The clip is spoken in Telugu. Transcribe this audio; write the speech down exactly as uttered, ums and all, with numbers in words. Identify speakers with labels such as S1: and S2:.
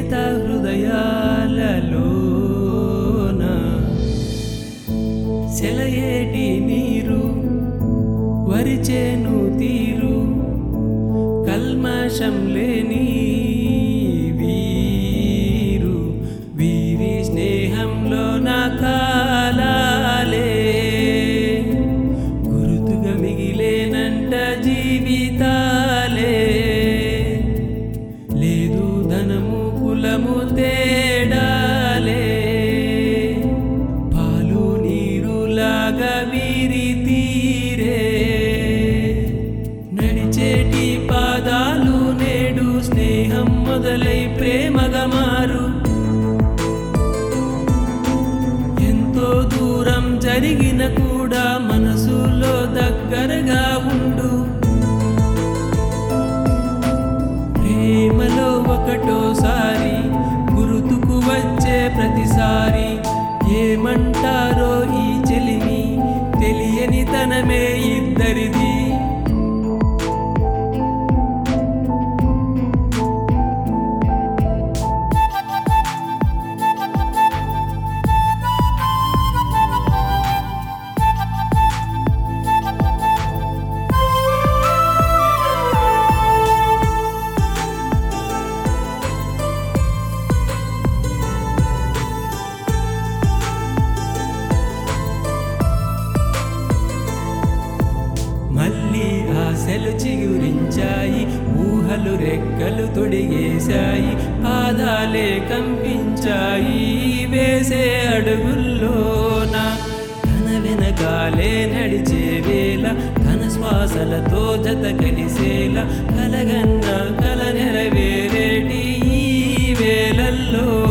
S1: లేత హృదయాలలోన సెలయేటి నీరు వరిచేను తీరు కల్మషం లేని వీరు వీరి స్నేహంలో నా కాలాలే గురుతుగా మిగిలేనంట జీవితాలే లేదు ధనము కులము తేడాలే పాలు నీరులాగా వీరి తీరే నడిచేటి పాదాలు నేడు స్నేహం మొదలై ప్రేమగా మారు ఎంతో దూరం జరిగిన కూడా మనసులో దగ్గరగా ఉండు ప్రేమలో ఒకటోసారి గుర్తుకు వచ్చే ప్రతిసారి ఏమంటారో ఈ చెలిమి తెలియని తనమే ఇద్దరిది మళ్ళీ ఆశలు చిగురించాయి ఊహలు రెక్కలు తొడిగేశాయి పాదాలే కంపించాయి వేసే అడుగుల్లోన తన వెనకాలే నడిచే వేళ తన శ్వాసలతో జత కలిసేలా కలగన్న కల నెరవేరేటి ఈ వేళల్లో